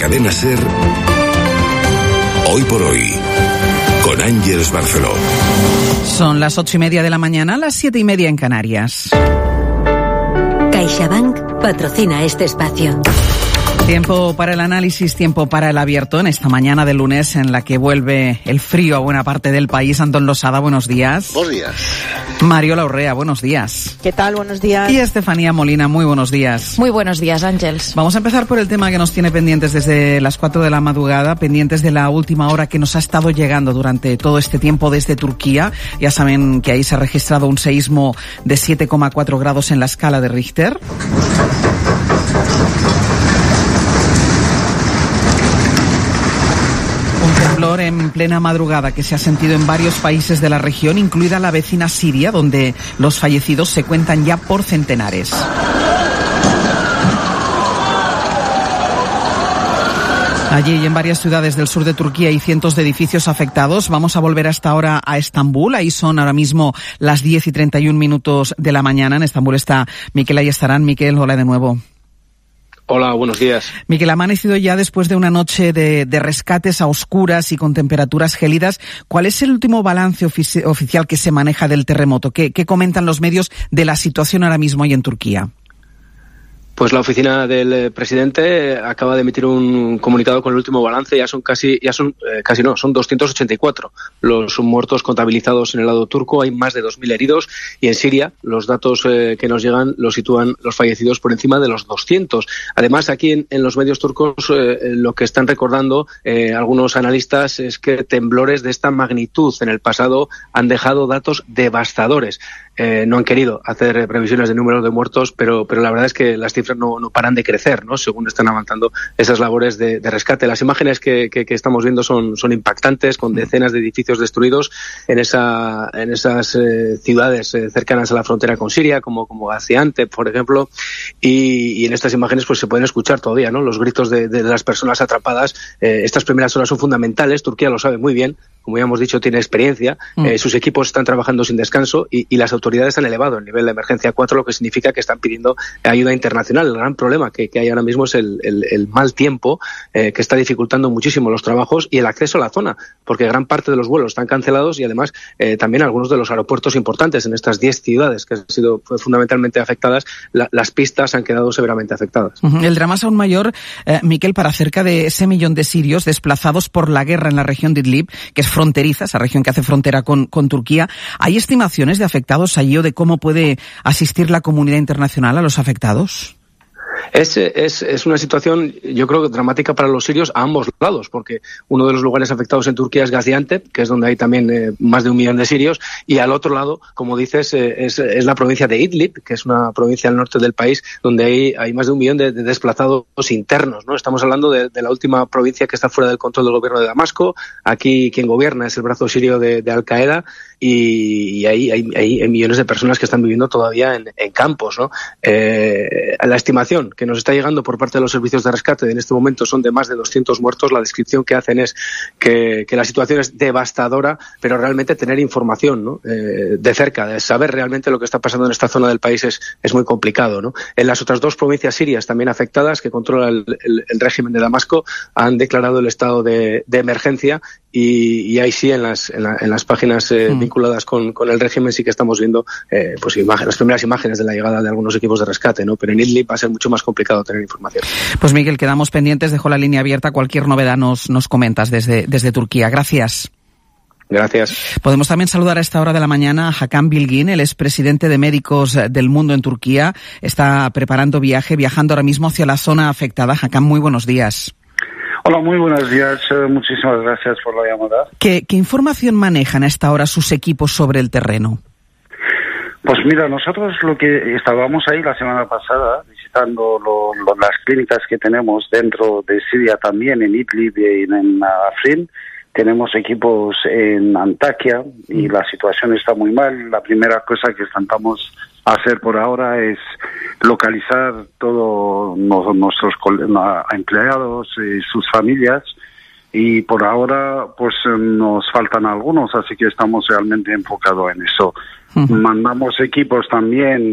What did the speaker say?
Cadena SER, Hoy por Hoy, con Ángeles Barceló. Son las 8:30 de la mañana, las 7:30 en Canarias. CaixaBank patrocina este espacio. Tiempo para el análisis, tiempo para el abierto en esta mañana de lunes en la que vuelve el frío a buena parte del país. Antón Losada, buenos días. Buenos días. Mario Laurrea, buenos días. ¿Qué tal? Buenos días. Y Estefanía Molina, muy buenos días. Muy buenos días, Ángeles. Vamos a empezar por el tema que nos tiene pendientes desde las 4 de la madrugada, pendientes de la última hora que nos ha estado llegando durante todo este tiempo desde Turquía. Ya saben que ahí se ha registrado un seísmo de 7,4 grados en la escala de Richter. En plena madrugada que se ha sentido en varios países de la región, incluida la vecina Siria, donde los fallecidos se cuentan ya por centenares. Allí y en varias ciudades del sur de Turquía hay cientos de edificios afectados. Vamos a volver hasta ahora a Estambul. Ahí son ahora mismo las 10:31 de la mañana. En Estambul está Miquel Ayestarán. Miquel, hola de nuevo. Hola, buenos días. Miquel, ha amanecido ya después de una noche de rescates a oscuras y con temperaturas gélidas. ¿Cuál es el último balance oficial que se maneja del terremoto? ¿Qué comentan los medios de la situación ahora mismo ahí en Turquía? Pues la oficina del presidente acaba de emitir un comunicado con el último balance. Son 284 los muertos contabilizados en el lado turco. Hay más de 2.000 heridos y en Siria los datos que nos llegan los sitúan los fallecidos por encima de los 200. Además, aquí en los medios turcos lo que están recordando algunos analistas es que temblores de esta magnitud en el pasado han dejado datos devastadores. No han querido hacer previsiones de números de muertos, pero la verdad es que las cifras no paran de crecer, ¿no? Según están avanzando esas labores de rescate. Las imágenes que estamos viendo son impactantes, con decenas de edificios destruidos en esas ciudades cercanas a la frontera con Siria, como Gaziantep, por ejemplo, y en estas imágenes pues se pueden escuchar todavía, ¿no? Los gritos de las personas atrapadas. Estas primeras horas son fundamentales. Turquía lo sabe muy bien. Como ya hemos dicho, tiene experiencia. Sus equipos están trabajando sin descanso y las autoridades han elevado el nivel de emergencia 4, lo que significa que están pidiendo ayuda internacional. El gran problema que hay ahora mismo es el mal tiempo que está dificultando muchísimo los trabajos y el acceso a la zona, porque gran parte de los vuelos están cancelados y además también algunos de los aeropuertos importantes en estas 10 ciudades que han sido fundamentalmente afectadas, las pistas han quedado severamente afectadas. El drama es aún mayor, Miquel, para cerca de ese millón de sirios desplazados por la guerra en la región de Idlib, que es fronteriza, esa región que hace frontera con Turquía. ¿Hay estimaciones de afectados allí o de cómo puede asistir la comunidad internacional a los afectados? Es una situación, yo creo, dramática para los sirios a ambos lados, porque uno de los lugares afectados en Turquía es Gaziantep, que es donde hay también más de 1 millón de sirios, y al otro lado, como dices, es la provincia de Idlib, que es una provincia al norte del país, donde hay más de 1 millón de desplazados internos, ¿no? Estamos hablando de la última provincia que está fuera del control del gobierno de Damasco. Aquí quien gobierna es el brazo sirio de Al-Qaeda, y hay millones de personas que están viviendo todavía en campos, ¿no? La estimación que nos está llegando por parte de los servicios de rescate en este momento son de más de 200 muertos. La descripción que hacen es que la situación es devastadora, pero realmente tener información, ¿no? De cerca, de saber realmente lo que está pasando en esta zona del país es muy complicado, ¿no? En las otras 2 provincias sirias también afectadas, que controla el régimen de Damasco, han declarado el estado de emergencia. Y ahí sí, en las páginas vinculadas con el régimen sí que estamos viendo pues las primeras imágenes de la llegada de algunos equipos de rescate, ¿no? Pero en Idlib va a ser mucho más complicado tener información. Pues Miguel, quedamos pendientes, dejo la línea abierta, cualquier novedad nos comentas desde Turquía. Gracias. Gracias. Podemos también saludar a esta hora de la mañana a Hakan Bilgin, el expresidente de Médicos del Mundo en Turquía. Está viajando ahora mismo hacia la zona afectada. Hakan, muy buenos días. Hola, muy buenos días. Muchísimas gracias por la llamada. ¿Qué información manejan a esta hora sus equipos sobre el terreno? Pues mira, nosotros lo que estábamos ahí la semana pasada visitando las clínicas que tenemos dentro de Siria también, en Idlib y en Afrin. Tenemos equipos en Antakya y la situación está muy mal. La primera cosa que intentamos hacer por ahora es localizar todos nuestros empleados y sus familias, y por ahora pues nos faltan algunos, así que estamos realmente enfocados en eso. Mandamos equipos también